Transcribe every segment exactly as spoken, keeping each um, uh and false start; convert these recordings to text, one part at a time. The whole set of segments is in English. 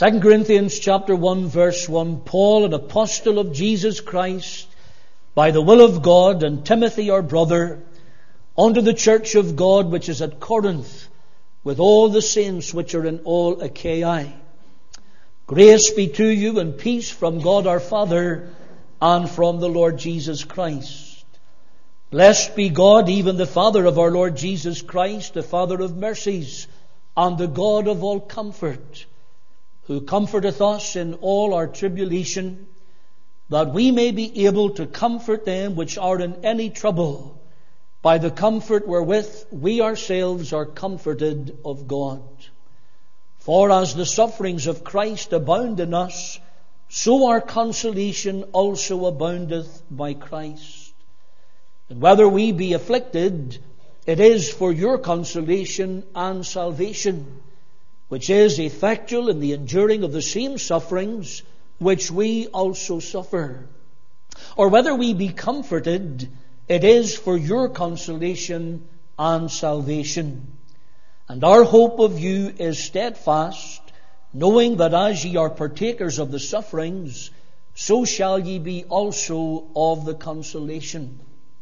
Second Corinthians chapter one verse one, Paul, an apostle of Jesus Christ, by the will of God, and Timothy our brother, unto the church of God which is at Corinth, with all the saints which are in all Achaia. Grace be to you and peace from God our Father and from the Lord Jesus Christ. Blessed be God, even the Father of our Lord Jesus Christ, the Father of mercies, and the God of all comfort, who comforteth us in all our tribulation, that we may be able to comfort them which are in any trouble, by the comfort wherewith we ourselves are comforted of God. For as the sufferings of Christ abound in us, so our consolation also aboundeth by Christ. And whether we be afflicted, it is for your consolation and salvation, which is effectual in the enduring of the same sufferings which we also suffer. Or whether we be comforted, it is for your consolation and salvation. And our hope of you is steadfast, knowing that as ye are partakers of the sufferings, so shall ye be also of the consolation.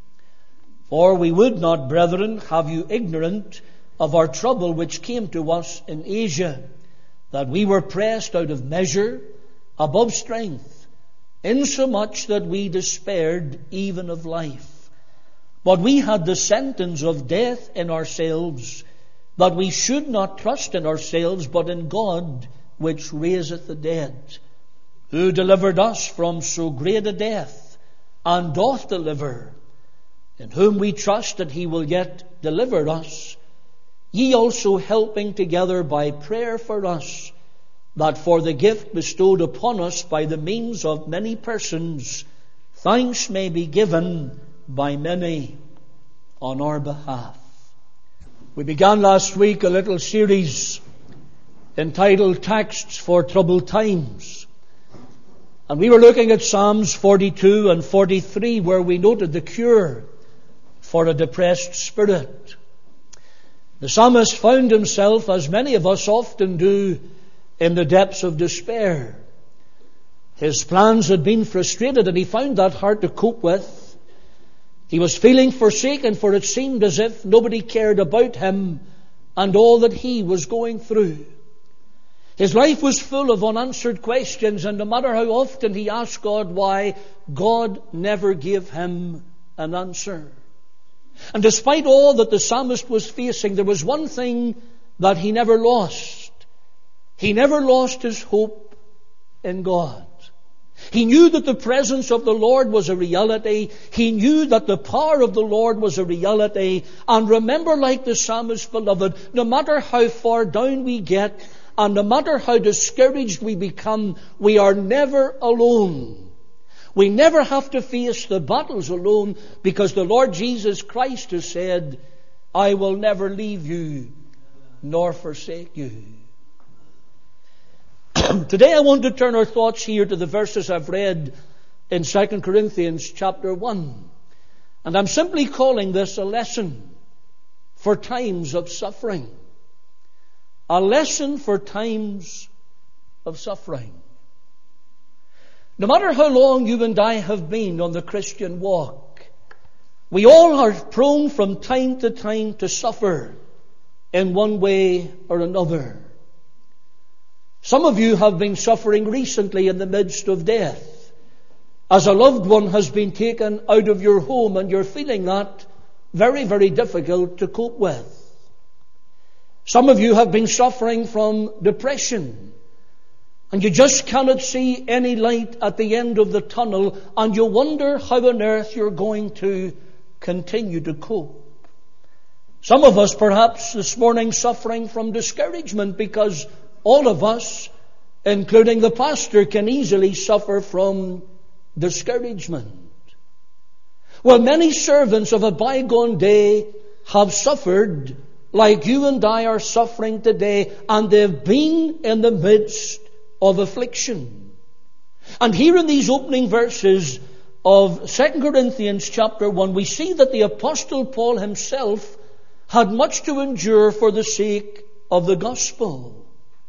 For we would not, brethren, have you ignorant of our trouble which came to us in Asia, that we were pressed out of measure, above strength, insomuch that we despaired even of life. But we had the sentence of death in ourselves, that we should not trust in ourselves, but in God, which raiseth the dead, who delivered us from so great a death, and doth deliver, in whom we trust that he will yet deliver us, ye also helping together by prayer for us, that for the gift bestowed upon us by the means of many persons, thanks may be given by many on our behalf. We began last week a little series entitled Texts for Troubled Times. And we were looking at Psalms forty-two and forty-three, where we noted the cure for a depressed spirit. The psalmist found himself, as many of us often do, in the depths of despair. His plans had been frustrated, and he found that hard to cope with. He was feeling forsaken, for it seemed as if nobody cared about him and all that he was going through. His life was full of unanswered questions, and no matter how often he asked God why, God never gave him an answer. And despite all that the psalmist was facing, there was one thing that he never lost. He never lost his hope in God. He knew that the presence of the Lord was a reality. He knew that the power of the Lord was a reality. And remember, like the psalmist, beloved, no matter how far down we get, and no matter how discouraged we become, we are never alone. We never have to face the battles alone, because the Lord Jesus Christ has said, I will never leave you nor forsake you. Today I want to turn our thoughts here to the verses I've read in Second Corinthians chapter one. And I'm simply calling this a lesson for times of suffering. A lesson for times of suffering. No matter how long you and I have been on the Christian walk, we all are prone from time to time to suffer in one way or another. Some of you have been suffering recently in the midst of death, as a loved one has been taken out of your home, and you're feeling that very, very difficult to cope with. Some of you have been suffering from depression, and you just cannot see any light at the end of the tunnel, and you wonder how on earth you're going to continue to cope. Some of us perhaps this morning suffering from discouragement, because all of us, including the pastor, can easily suffer from discouragement. Well, many servants of a bygone day have suffered like you and I are suffering today, and they've been in the midst of affliction. And here in these opening verses of Second Corinthians chapter one, we see that the Apostle Paul himself had much to endure for the sake of the gospel.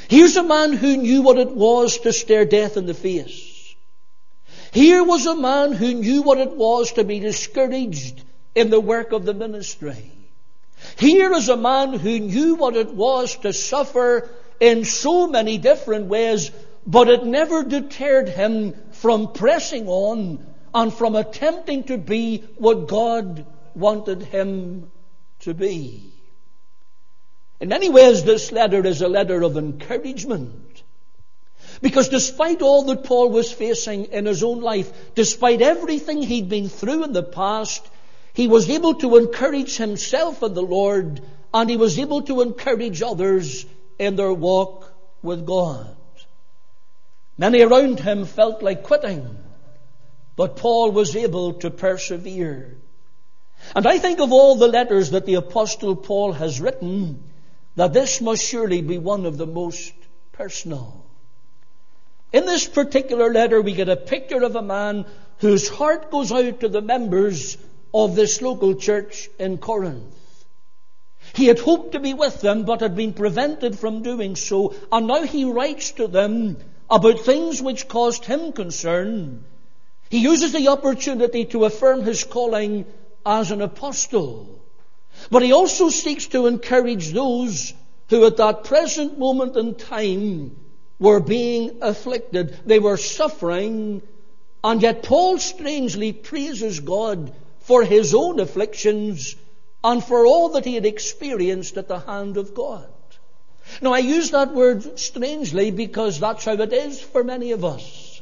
Here's a man who knew what it was to stare death in the face. Here was a man who knew what it was to be discouraged in the work of the ministry. Here is a man who knew what it was to suffer in so many different ways, but it never deterred him from pressing on and from attempting to be what God wanted him to be. In many ways, this letter is a letter of encouragement. Because despite all that Paul was facing in his own life, despite everything he'd been through in the past, he was able to encourage himself in the Lord, and he was able to encourage others in their walk with God. Many around him felt like quitting, but Paul was able to persevere. And I think of all the letters that the Apostle Paul has written, that this must surely be one of the most personal. In this particular letter, we get a picture of a man whose heart goes out to the members of this local church in Corinth. He had hoped to be with them, but had been prevented from doing so, and now he writes to them about things which caused him concern. He uses the opportunity to affirm his calling as an apostle. But he also seeks to encourage those who at that present moment in time were being afflicted. They were suffering, and yet Paul strangely praises God for his own afflictions and for all that he had experienced at the hand of God. Now, I use that word strangely because that's how it is for many of us.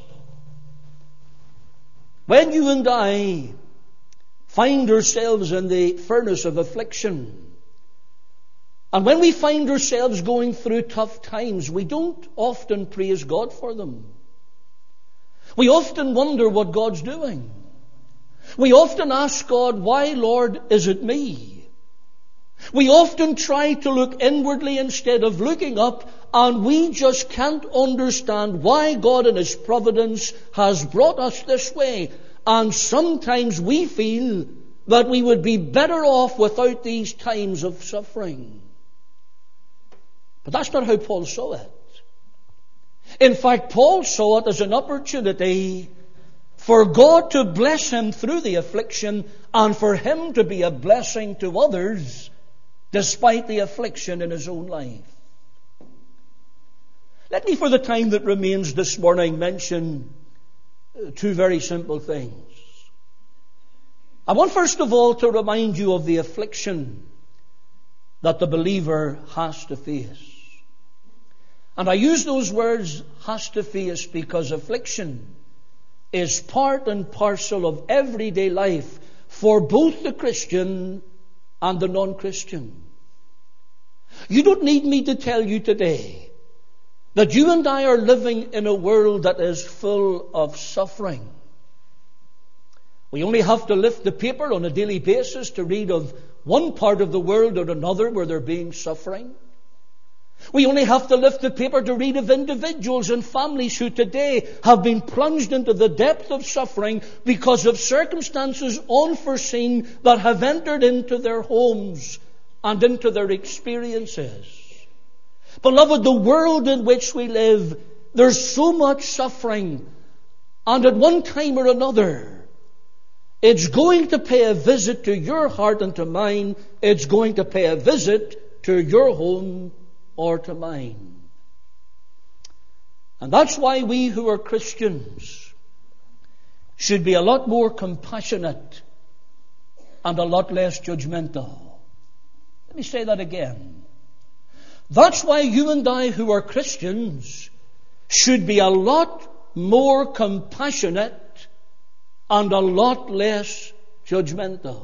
When you and I find ourselves in the furnace of affliction, and when we find ourselves going through tough times, we don't often praise God for them. We often wonder what God's doing. We often ask God, why, Lord, is it me? We often try to look inwardly instead of looking up, and we just can't understand why God in His providence has brought us this way. And sometimes we feel that we would be better off without these times of suffering. But that's not how Paul saw it. In fact, Paul saw it as an opportunity for God to bless him through the affliction and for him to be a blessing to others despite the affliction in his own life. Let me, for the time that remains this morning, mention two very simple things. I want first of all to remind you of the affliction that the believer has to face. And I use those words, has to face, because affliction is part and parcel of everyday life for both the Christian and the non-Christian. You don't need me to tell you today that you and I are living in a world that is full of suffering. We only have to lift the paper on a daily basis to read of one part of the world or another where there being suffering. We only have to lift the paper to read of individuals and families who today have been plunged into the depth of suffering because of circumstances unforeseen that have entered into their homes and into their experiences. Beloved, the world in which we live, there's so much suffering, and at one time or another, it's going to pay a visit to your heart and to mine. It's going to pay a visit to your home or to mine. And that's why we who are Christians should be a lot more compassionate and a lot less judgmental. Let me say that again. That's why you and I who are Christians should be a lot more compassionate and a lot less judgmental.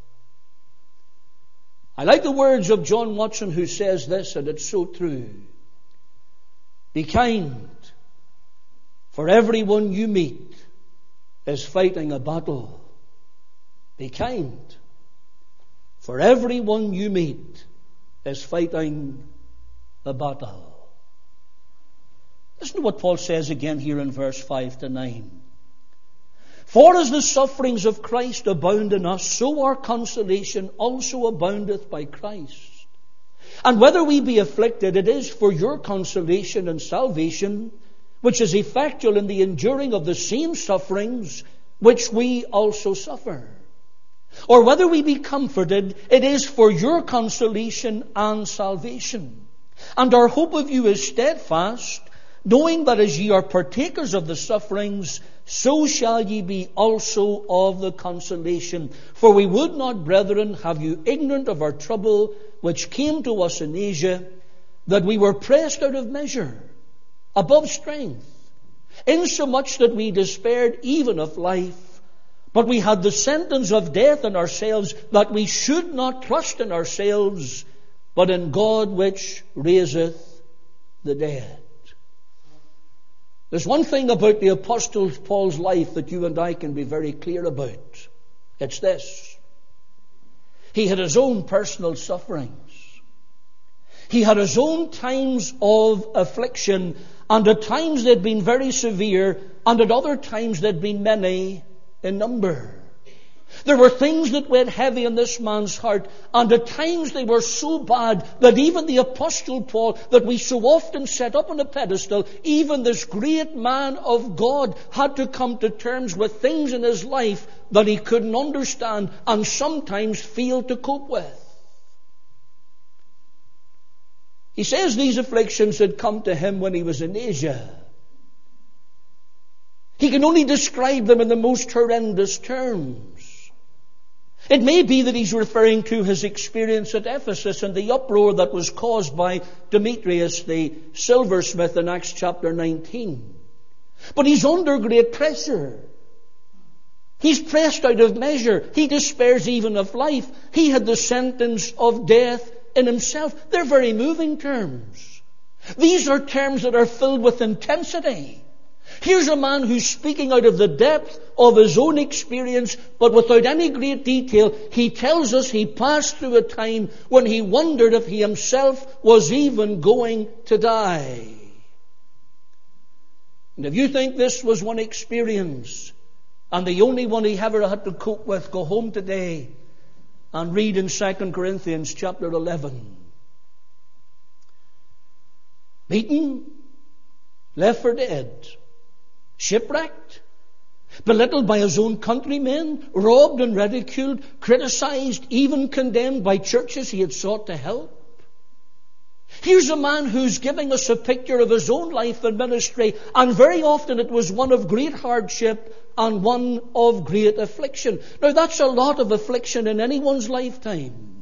I like the words of John Watson, who says this, and it's so true. Be kind, for everyone you meet is fighting a battle. Be kind, for everyone you meet is fighting a battle. Listen to what Paul says again here in verse five to nine. For as the sufferings of Christ abound in us, so our consolation also aboundeth by Christ. And whether we be afflicted, it is for your consolation and salvation, which is effectual in the enduring of the same sufferings which we also suffer. Or whether we be comforted, it is for your consolation and salvation. And our hope of you is steadfast, knowing that as ye are partakers of the sufferings, so shall ye be also of the consolation. For we would not, brethren, have you ignorant of our trouble, which came to us in Asia, that we were pressed out of measure, above strength, insomuch that we despaired even of life. But we had the sentence of death in ourselves, that we should not trust in ourselves, but in God which raiseth the dead. There's one thing about the Apostle Paul's life that you and I can be very clear about. It's this. He had his own personal sufferings. He had his own times of affliction, and at times they'd been very severe, and at other times they'd been many in number. There were things that weighed heavy in this man's heart, and at times they were so bad that even the Apostle Paul, that we so often set up on a pedestal, even this great man of God had to come to terms with things in his life that he couldn't understand and sometimes failed to cope with. He says these afflictions had come to him when he was in Asia. He can only describe them in the most horrendous terms. It may be that he's referring to his experience at Ephesus and the uproar that was caused by Demetrius the silversmith in Acts chapter nineteen. But he's under great pressure. He's pressed out of measure. He despairs even of life. He had the sentence of death in himself. They're very moving terms. These are terms that are filled with intensity. Here's a man who's speaking out of the depth of his own experience, but without any great detail. He tells us he passed through a time when he wondered if he himself was even going to die. And if you think this was one experience, and the only one he ever had to cope with, go home today and read in Second Corinthians chapter eleven. Beaten, left for dead, shipwrecked, belittled by his own countrymen, robbed and ridiculed, criticized, even condemned by churches he had sought to help. Here's a man who's giving us a picture of his own life and ministry, and very often it was one of great hardship and one of great affliction. Now that's a lot of affliction in anyone's lifetime.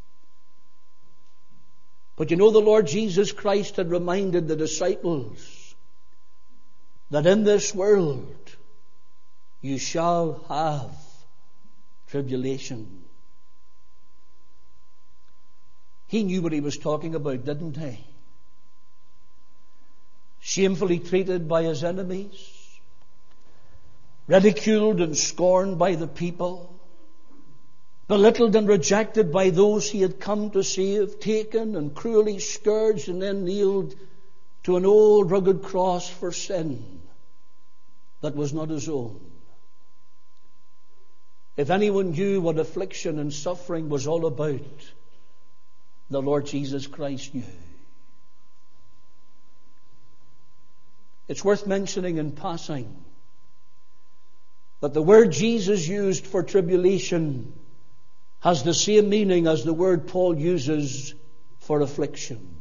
But you know, the Lord Jesus Christ had reminded the disciples that in this world you shall have tribulation. He knew what he was talking about, didn't he? Shamefully treated by his enemies, ridiculed and scorned by the people, belittled and rejected by those he had come to save, taken and cruelly scourged and then nailed to an old rugged cross for sin that was not his own. If anyone knew what affliction and suffering was all about, the Lord Jesus Christ knew. It's worth mentioning in passing that the word Jesus used for tribulation has the same meaning as the word Paul uses for affliction.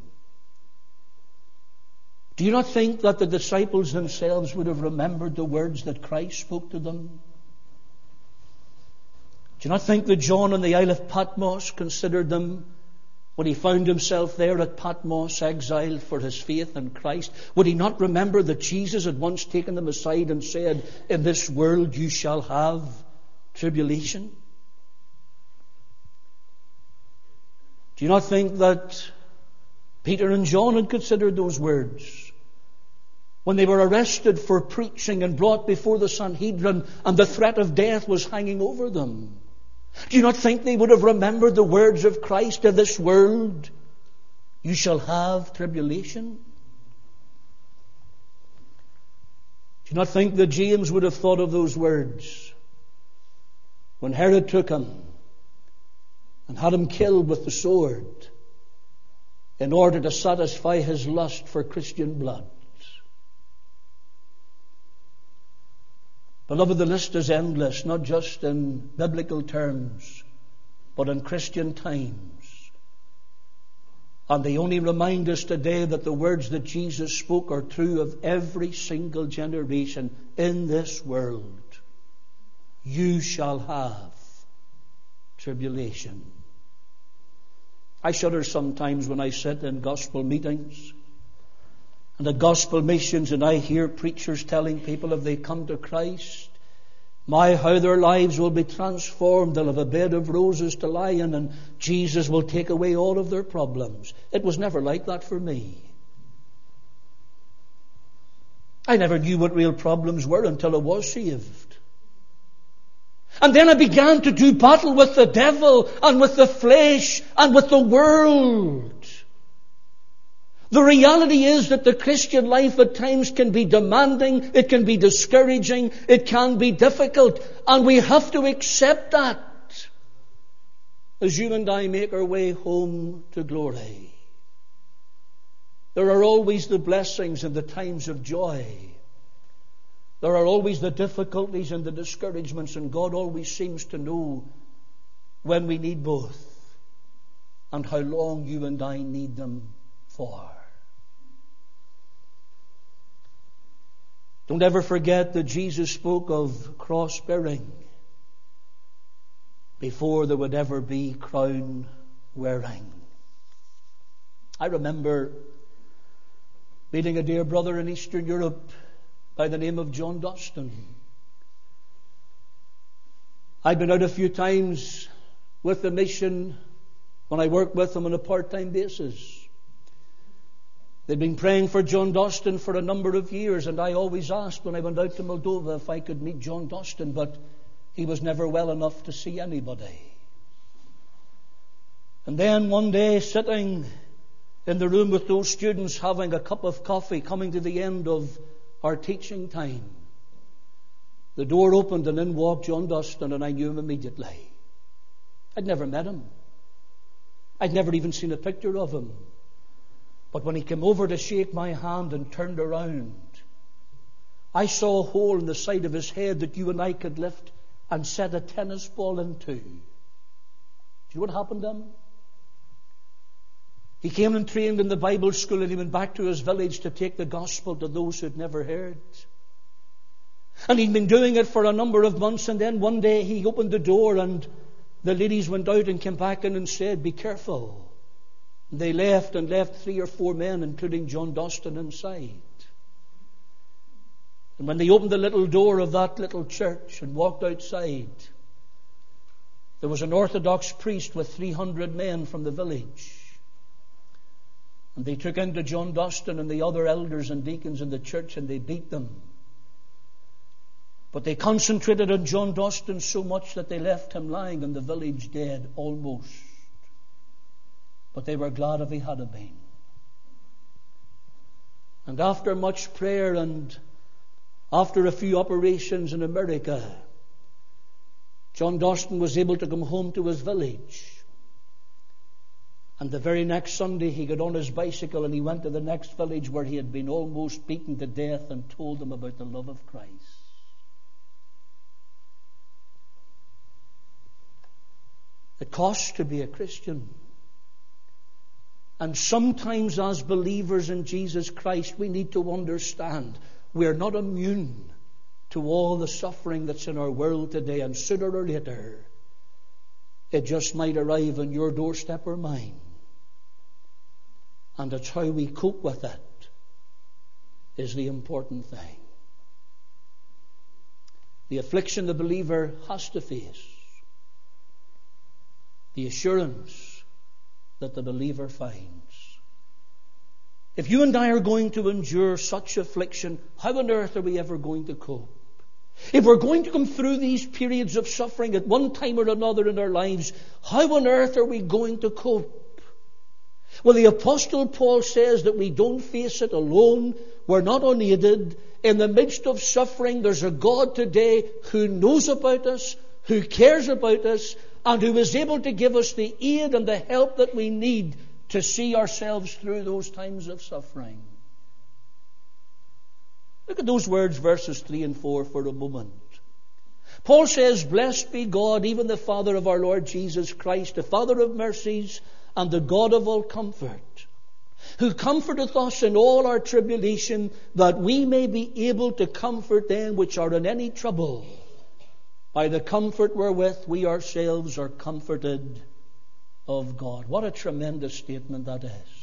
Do you not think that the disciples themselves would have remembered the words that Christ spoke to them? Do you not think that John on the Isle of Patmos considered them, when he found himself there at Patmos, exiled for his faith in Christ, would he not remember that Jesus had once taken them aside and said, "In this world you shall have tribulation"? Do you not think that Peter and John had considered those words when they were arrested for preaching and brought before the Sanhedrin and the threat of death was hanging over them? Do you not think they would have remembered the words of Christ, "In this world you shall have tribulation"? Do you not think that James would have thought of those words when Herod took him and had him killed with the sword, in order to satisfy his lust for Christian blood. Beloved, the list is endless, not just in biblical terms, but in Christian times. And they only remind us today that the words that Jesus spoke are true of every single generation in this world. You shall have tribulation. I shudder sometimes when I sit in gospel meetings and at gospel missions and I hear preachers telling people if they come to Christ, my, how their lives will be transformed. They'll have a bed of roses to lie in and Jesus will take away all of their problems. It was never like that for me. I never knew what real problems were until I was saved. And then I began to do battle with the devil and with the flesh and with the world. The reality is that the Christian life at times can be demanding, it can be discouraging, it can be difficult, and we have to accept that as you and I make our way home to glory. There are always the blessings and the times of joy. There are always the difficulties and the discouragements, and God always seems to know when we need both and how long you and I need them for. Don't ever forget that Jesus spoke of cross bearing before there would ever be crown wearing. I remember meeting a dear brother in Eastern Europe by the name of John Dostin. I'd been out a few times with the mission when I worked with them on a part-time basis. They'd been praying for John Dostin for a number of years, and I always asked when I went out to Moldova if I could meet John Dostin, but he was never well enough to see anybody. And then one day, sitting in the room with those students, having a cup of coffee, coming to the end of our teaching time, the door opened and in walked John Dostin, and I knew him immediately. I'd never met him. I'd never even seen a picture of him. But when he came over to shake my hand and turned around, I saw a hole in the side of his head that you and I could lift and set a tennis ball into. Do you know what happened to him? He came and trained in the Bible school, and he went back to his village to take the gospel to those who had never heard. And he'd been doing it for a number of months, and then one day he opened the door and the ladies went out and came back in and said, "Be careful." And they left and left three or four men, including John Dostin, inside. And when they opened the little door of that little church and walked outside, there was an Orthodox priest with three hundred men from the village. And they took into John Dostin and the other elders and deacons in the church, and they beat them. But they concentrated on John Dostin so much that they left him lying in the village dead, almost. But they were glad if he had been. And after much prayer and after a few operations in America, John Dostin was able to come home to his village. And the very next Sunday he got on his bicycle and he went to the next village where he had been almost beaten to death and told them about the love of Christ. It costs to be a Christian. And sometimes as believers in Jesus Christ, we need to understand we're not immune to all the suffering that's in our world today. And sooner or later, it just might arrive on your doorstep or mine. And it's how we cope with it is the important thing. The affliction the believer has to face. The assurance that the believer finds. If you and I are going to endure such affliction, how on earth are we ever going to cope? If we're going to come through these periods of suffering at one time or another in our lives, how on earth are we going to cope? Well, the Apostle Paul says that we don't face it alone. We're not unaided. In the midst of suffering, there's a God today who knows about us, who cares about us, and who is able to give us the aid and the help that we need to see ourselves through those times of suffering. Look at those words, verses three and four, for a moment. Paul says, "Blessed be God, even the Father of our Lord Jesus Christ, the Father of mercies and the God of all comfort, who comforteth us in all our tribulation, that we may be able to comfort them which are in any trouble, by the comfort wherewith we ourselves are comforted of God." What a tremendous statement that is.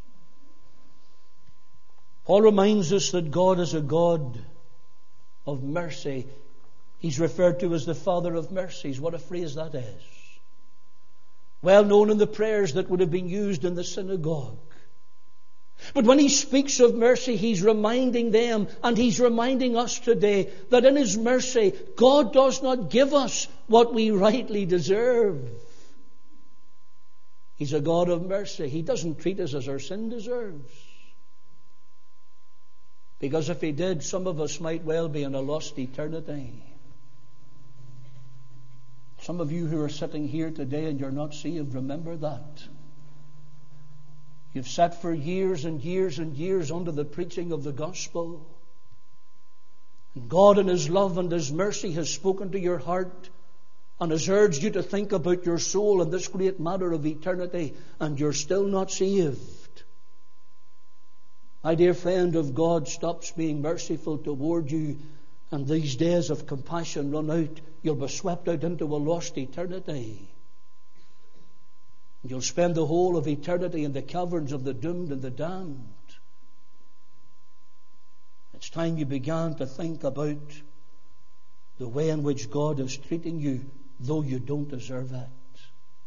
Paul reminds us that God is a God of mercy. He's referred to as the Father of mercies. What a phrase that is. Well known in the prayers that would have been used in the synagogue. But when he speaks of mercy, he's reminding them, and he's reminding us today, that in his mercy, God does not give us what we rightly deserve. He's a God of mercy. He doesn't treat us as our sin deserves. Because if he did, some of us might well be in a lost eternity. Some of you who are sitting here today and you're not saved, remember that. You've sat for years and years and years under the preaching of the gospel. And God in his love and his mercy has spoken to your heart and has urged you to think about your soul in this great matter of eternity, and you're still not saved. My dear friend, if God stops being merciful toward you and these days of compassion run out, you'll be swept out into a lost eternity. You'll spend the whole of eternity in the caverns of the doomed and the damned. It's time you began to think about the way in which God is treating you, though you don't deserve it.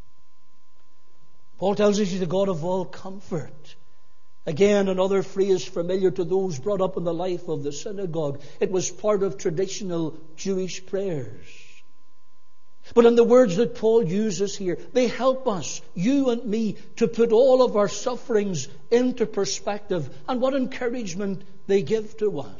Paul tells us he's the God of all comfort. Again, another phrase familiar to those brought up in the life of the synagogue. It was part of traditional Jewish prayers. But in the words that Paul uses here, they help us, you and me, to put all of our sufferings into perspective, and what encouragement they give to us.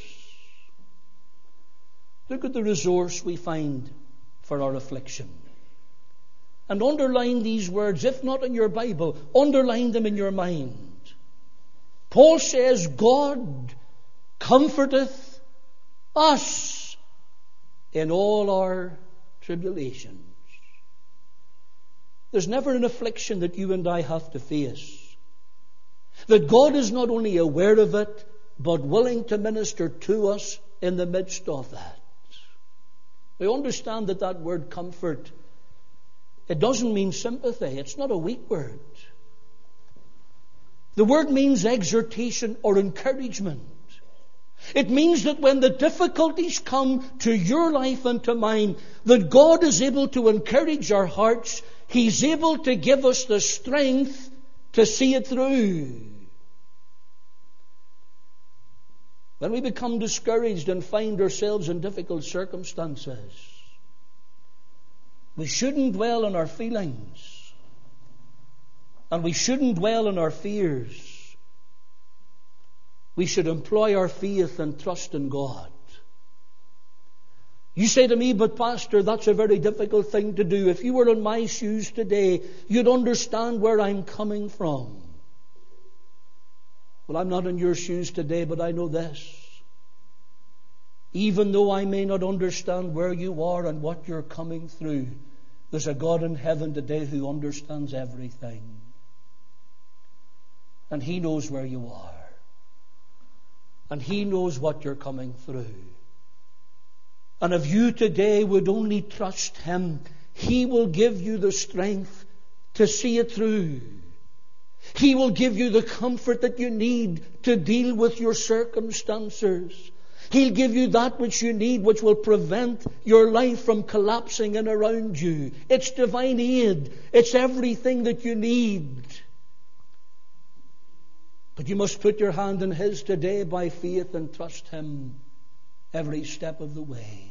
Look at the resource we find for our affliction. And underline these words, if not in your Bible, underline them in your mind. Paul says, God comforteth us in all our tribulations. There's never an affliction that you and I have to face that God is not only aware of it, but willing to minister to us in the midst of that. We understand that that word comfort, it doesn't mean sympathy. It's not a weak word. The word means exhortation or encouragement. It means that when the difficulties come to your life and to mine, that God is able to encourage our hearts. He's able to give us the strength to see it through. When we become discouraged and find ourselves in difficult circumstances, we shouldn't dwell on our feelings. And we shouldn't dwell on our fears. We should employ our faith and trust in God. You say to me, but Pastor, that's a very difficult thing to do. If you were in my shoes today, you'd understand where I'm coming from. Well, I'm not in your shoes today, but I know this. Even though I may not understand where you are and what you're coming through, there's a God in heaven today who understands everything. And He knows where you are. And He knows what you're coming through. And if you today would only trust Him, He will give you the strength to see it through. He will give you the comfort that you need to deal with your circumstances. He'll give you that which you need, which will prevent your life from collapsing in around you. It's divine aid. It's everything that you need. But you must put your hand in His today by faith and trust Him every step of the way.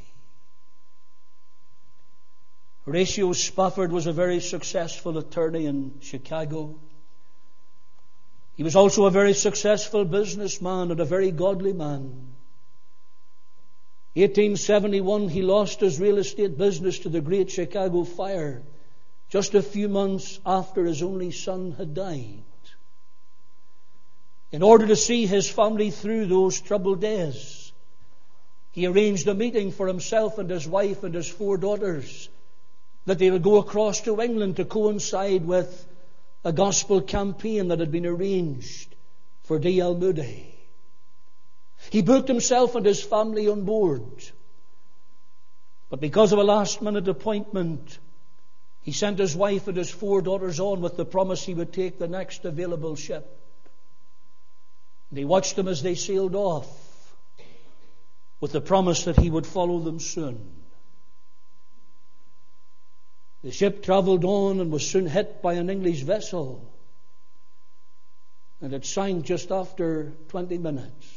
Horatio Spafford was a very successful attorney in Chicago. He was also a very successful businessman and a very godly man. eighteen seventy-one, he lost his real estate business to the Great Chicago Fire just a few months after his only son had died. in order to see his family through those troubled days. He arranged a meeting for himself and his wife and his four daughters, that they would go across to England to coincide with a gospel campaign that had been arranged for D L Moody. He booked himself and his family on board. But because of a last-minute appointment, he sent his wife and his four daughters on with the promise he would take the next available ship. And he watched them as they sailed off, with the promise that he would follow them soon. The ship travelled on and was soon hit by an English vessel, and it sank just after twenty minutes.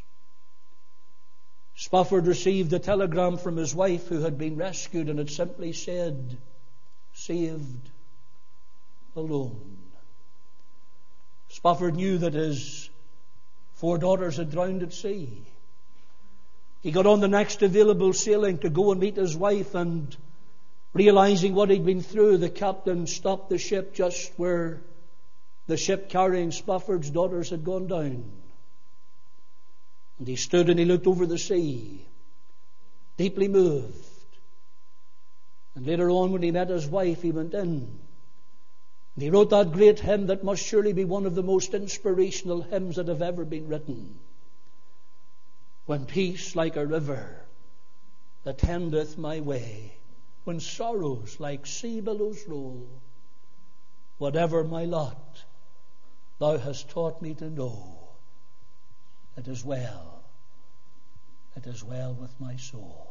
Spafford received a telegram from his wife, who had been rescued, and it simply said, "Saved alone." Spafford knew that his four daughters had drowned at sea. He got on the next available sailing to go and meet his wife, and realizing what he'd been through, the captain stopped the ship just where the ship carrying Spafford's daughters had gone down. And he stood and he looked over the sea, deeply moved. And later on, when he met his wife, he went in and he wrote that great hymn that must surely be one of the most inspirational hymns that have ever been written. When peace like a river attendeth my way, when sorrows like sea billows roll, whatever my lot, thou hast taught me to know, it is well, it is well with my soul.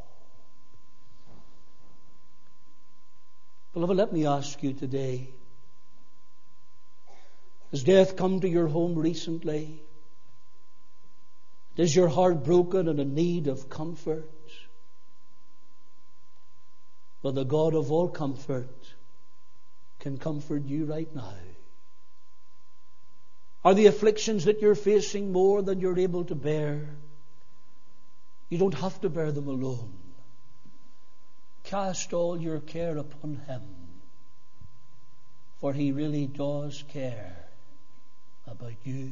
Beloved, let me ask you today, has death come to your home recently? Is your heart broken and in need of comfort? Well, the God of all comfort can comfort you right now. Are the afflictions that you're facing more than you're able to bear? You don't have to bear them alone. Cast all your care upon Him, for He really does care about you.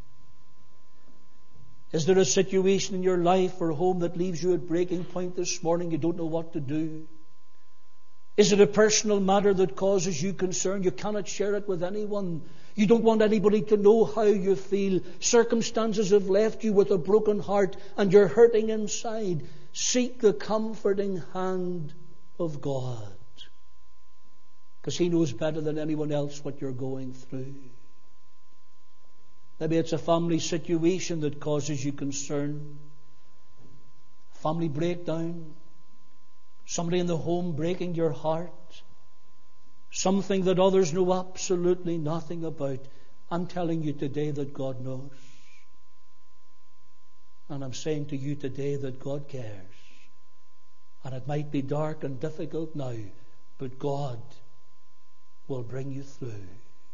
Is there a situation in your life or home that leaves you at breaking point this morning? You don't know what to do. Is it a personal matter that causes you concern? You cannot share it with anyone. You don't want anybody to know how you feel. Circumstances have left you with a broken heart and you're hurting inside. Seek the comforting hand of God, because He knows better than anyone else what you're going through. Maybe it's a family situation that causes you concern. Family breakdown. Somebody in the home breaking your heart. Something that others know absolutely nothing about. I'm telling you today that God knows. And I'm saying to you today that God cares. And it might be dark and difficult now, but God will bring you through.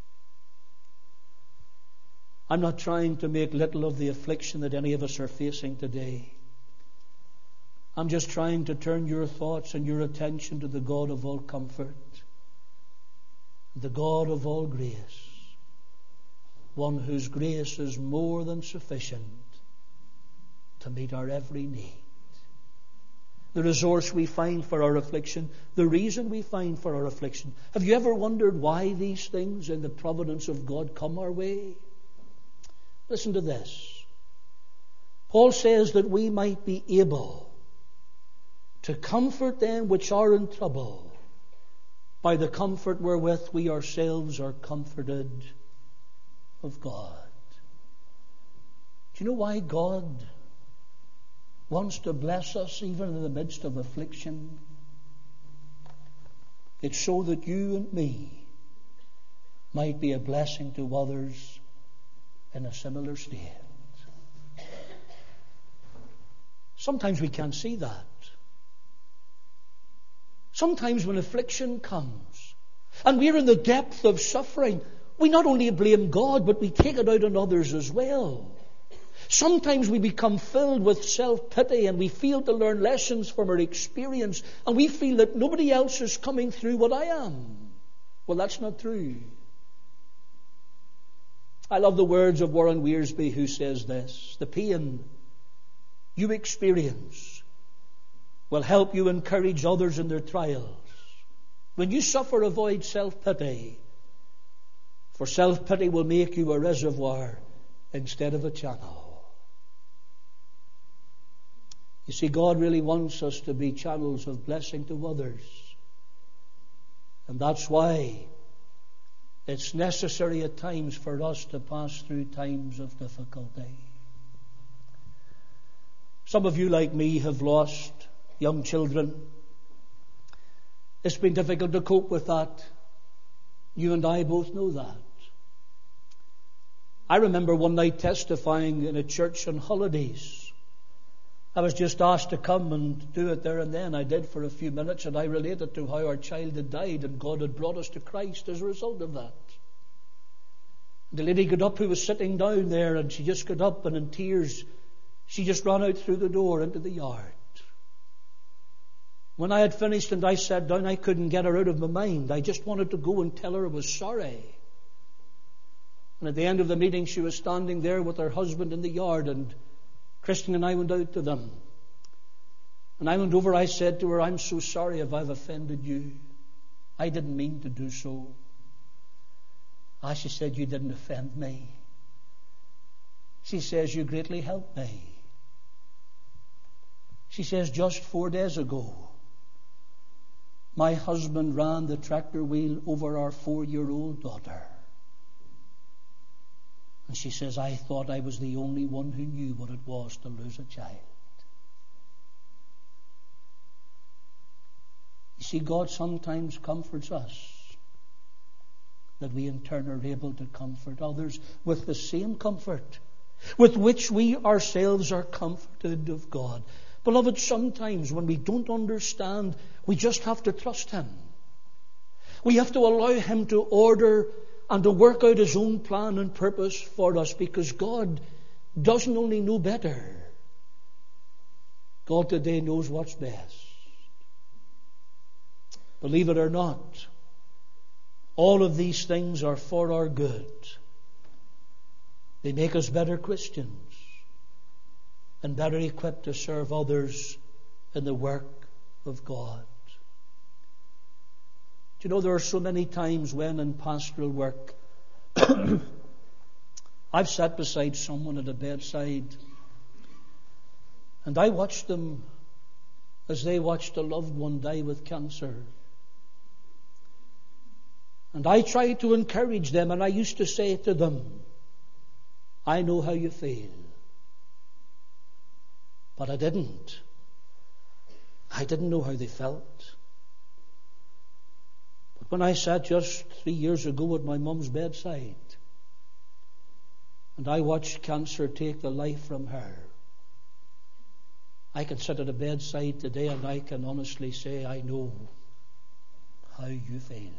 I'm not trying to make little of the affliction that any of us are facing today. I'm just trying to turn your thoughts and your attention to the God of all comfort, the God of all grace, one whose grace is more than sufficient to meet our every need. The resource we find for our affliction, the reason we find for our affliction. Have you ever wondered why these things in the providence of God come our way? Listen to this. Paul says that we might be able to comfort them which are in trouble by the comfort wherewith we ourselves are comforted of God. Do you know why God wants to bless us even in the midst of affliction? It's so that you and me might be a blessing to others in a similar state. Sometimes we can't see that. Sometimes when affliction comes and we're in the depth of suffering, we not only blame God, but we take it out on others as well. Sometimes we become filled with self-pity and we fail to learn lessons from our experience, and we feel that nobody else is coming through what I am. Well, that's not true. I love the words of Warren Wiersbe, who says this: the pain you experience will help you encourage others in their trials. When you suffer, avoid self-pity, for self-pity will make you a reservoir instead of a channel. You see, God really wants us to be channels of blessing to others. And that's why it's necessary at times for us to pass through times of difficulty. Some of you, like me, have lost young children. It's been difficult to cope with that. You and I both know that. I remember one night testifying in a church on holidays. I was just asked to come and do it there and then. I did for a few minutes, and I related to how our child had died and God had brought us to Christ as a result of that. The lady got up who was sitting down there, and she just got up, and in tears she just ran out through the door into the yard. When I had finished and I sat down, I couldn't get her out of my mind. I just wanted to go and tell her I was sorry. And at the end of the meeting, she was standing there with her husband in the yard, and Christian and I went out to them. And I went over, I said to her, I'm so sorry if I've offended you. I didn't mean to do so. Ah, she said, you didn't offend me. She says, you greatly helped me. She says, just four days ago, my husband ran the tractor wheel over our four-year-old daughter. And she says, I thought I was the only one who knew what it was to lose a child. You see, God sometimes comforts us, that we in turn are able to comfort others with the same comfort with which we ourselves are comforted of God. Beloved, sometimes when we don't understand, we just have to trust Him. We have to allow Him to order and to work out His own plan and purpose for us, because God doesn't only know better. God today knows what's best. Believe it or not, all of these things are for our good. They make us better Christians and better equipped to serve others in the work of God. Do you know, there are so many times when in pastoral work I've sat beside someone at a bedside, and I watched them as they watched a loved one die with cancer. And I tried to encourage them, and I used to say to them, I know how you feel. But I didn't. I didn't know how they felt. But when I sat just three years ago at my mum's bedside, and I watched cancer take the life from her, I can sit at a bedside today and I can honestly say, I know how you feel.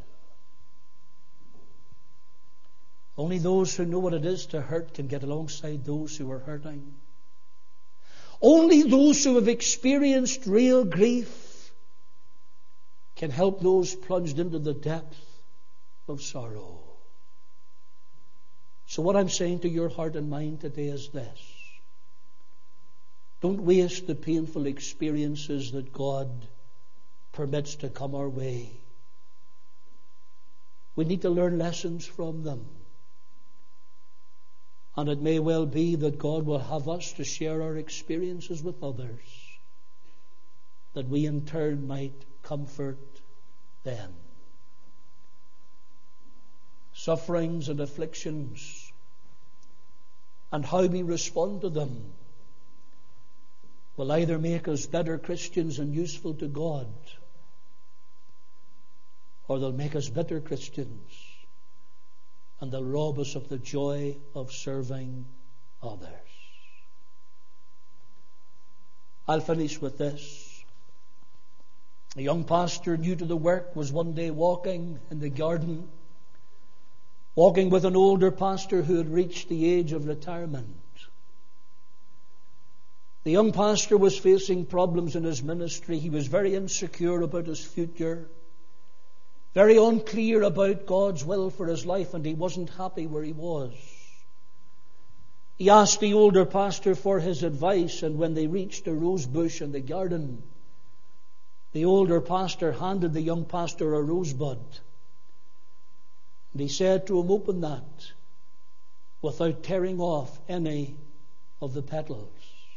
Only those who know what it is to hurt can get alongside those who are hurting. Only those who have experienced real grief can help those plunged into the depth of sorrow. So what I'm saying to your heart and mind today is this: don't waste the painful experiences that God permits to come our way. We need to learn lessons from them. And it may well be that God will have us to share our experiences with others, that we in turn might comfort them. Sufferings and afflictions, and how we respond to them, will either make us better Christians and useful to God, or they'll make us bitter Christians, and they'll rob us of the joy of serving others. I'll finish with this. A young pastor new to the work was one day walking in the garden, walking with an older pastor who had reached the age of retirement. The young pastor was facing problems in his ministry. He was very insecure about his future, very unclear about God's will for his life, and he wasn't happy where he was. He asked the older pastor for his advice, and when they reached a rose bush in the garden, the older pastor handed the young pastor a rosebud. And he said to him, "Open that without tearing off any of the petals."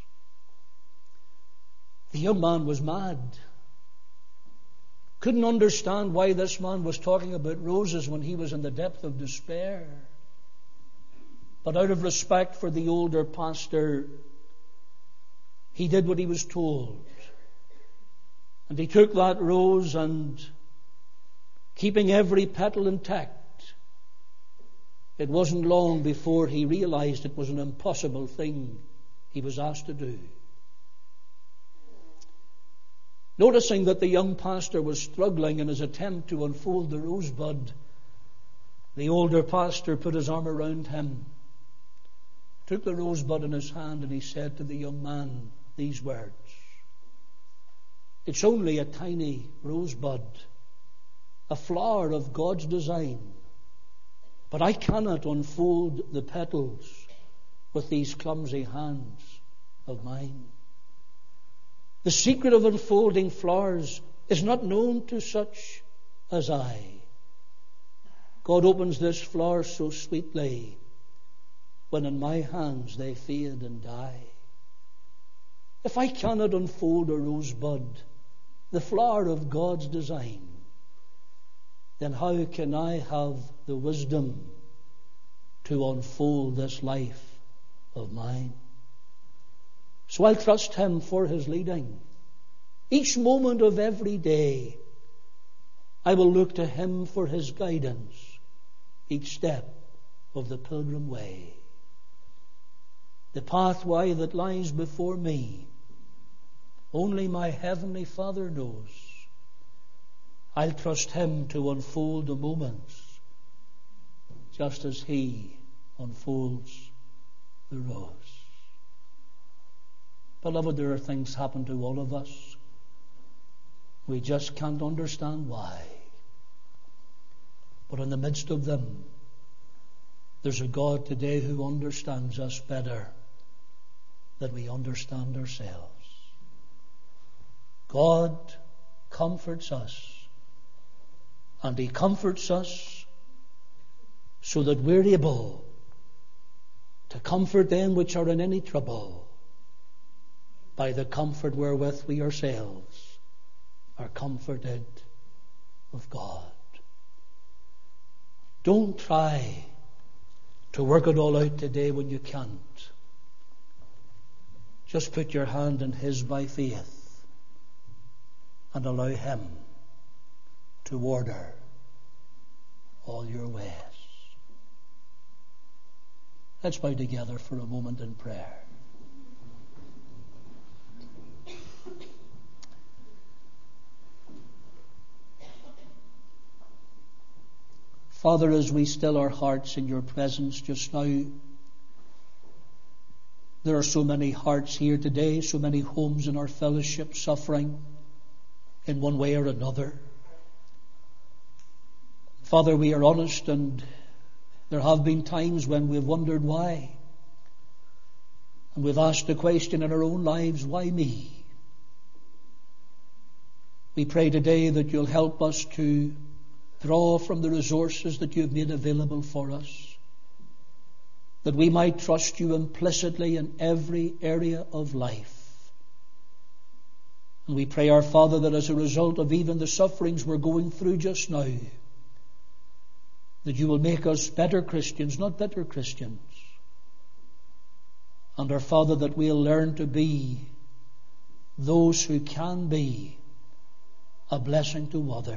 The young man was mad. Couldn't understand why this man was talking about roses when he was in the depth of despair. But out of respect for the older pastor, he did what he was told. And he took that rose and, keeping every petal intact, it wasn't long before he realized it was an impossible thing he was asked to do. Noticing that the young pastor was struggling in his attempt to unfold the rosebud, the older pastor put his arm around him, took the rosebud in his hand, and he said to the young man these words, "It's only a tiny rosebud, a flower of God's design, but I cannot unfold the petals with these clumsy hands of mine. The secret of unfolding flowers is not known to such as I. God opens this flower so sweetly when in my hands they fade and die. If I cannot unfold a rosebud, the flower of God's design, then how can I have the wisdom to unfold this life of mine?" So I'll trust Him for His leading. Each moment of every day, I will look to Him for His guidance, each step of the pilgrim way. The pathway that lies before me, only my Heavenly Father knows. I'll trust Him to unfold the moments, just as He unfolds the rose. Beloved, there are things happen to all of us. We just can't understand why. But in the midst of them, there's a God today who understands us better than we understand ourselves. God comforts us, and He comforts us so that we're able to comfort them which are in any trouble by the comfort wherewith we ourselves are comforted of God. Don't try to work it all out today when you can't. Just put your hand in His by faith and allow Him to order all your ways. Let's bow together for a moment in prayer. Father, as we still our hearts in your presence just now, there are so many hearts here today, so many homes in our fellowship suffering in one way or another. Father, we are honest, and there have been times when we've wondered why. And we've asked the question in our own lives, why me? We pray today that you'll help us to draw from the resources that you've made available for us, that we might trust you implicitly in every area of life. And we pray, our Father, that as a result of even the sufferings we're going through just now, that you will make us better Christians, not bitter Christians. And our Father, that we'll learn to be those who can be a blessing to others.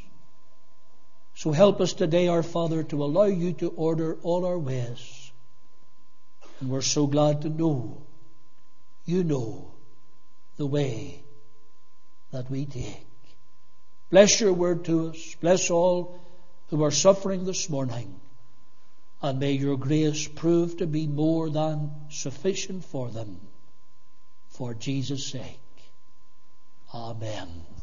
So help us today, our Father, to allow you to order all our ways. And we're so glad to know you know the way that we take. Bless your word to us. Bless all who are suffering this morning. And may your grace prove to be more than sufficient for them. For Jesus' sake. Amen.